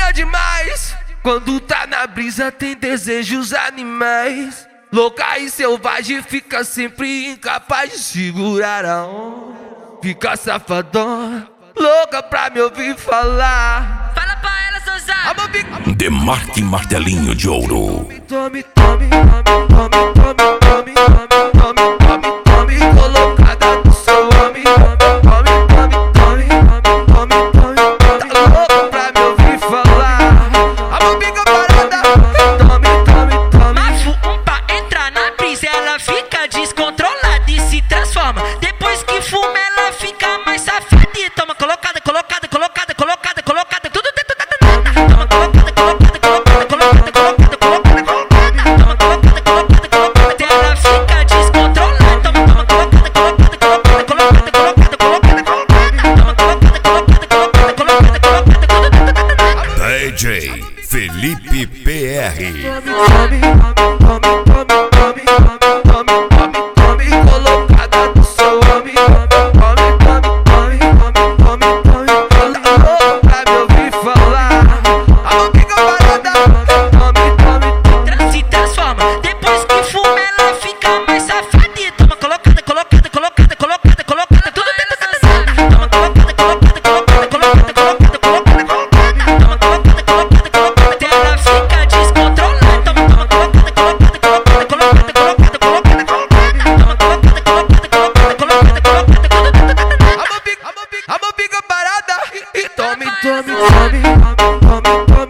gosta demais. Quando tá na brisa tem desejos animais. Louca e selvagem, fica sempre incapaz de segurar a onda. Fica safadona, louca pra me ouvir falar. Fala pra ela, Sousada. Demarque Martelinho de Ouro. Tome, tome, tome, tome, tome, tome, tome, tome, tome, tome, colocada do seu homem. Tome, tome, tome, tome, tome, tome, tome, tá louca pra me ouvir falar. A bobiga parada. Tome, tome, tome. Mafu pra entrar na brisa, ela fica descontrolada e se transforma. Depois que fuma, ela fica mais safada e toma colocada, colocada, colocada, colocada, colocada, tudo dentro da danada. Toma colocada, colocada, colocada, colocada, colocada, colocada, colocada. Toma colocada, colocada, colocada, ela fica descontrolada. Toma colocada, colocada, colocada, colocada, colocada, colocada, colocada. Toma colocada, colocada, colocada, colocada, colocada, tudo dentro da danada. DJ Felipe PR. Tome, tome, tome, tome, tome, tome, tome, tome, colocada do seu homem. Tome, tome, tome, tome, tome, tome, tá louca pra me ouvir falar. A bobiga parada. Tome, tome, Se transforma, depois que fuma ela fica mais safada e toma colocada, colocada, colocada, colocada, colocada, tudo dentro da danada. Toma colocada, colocada, colocada, colocada, colocada, colocada, colocada. Toma colocada, colocada, colocada, ela fica descontrolada. Toma colocada, colocada, colocada, colocada, colocada, colocada, colocada. Toma colocada, colocada, colocada, colocada, colocada, tudo dentro da danada. a bobiga parada. E tome, tome, tome, tome, tome,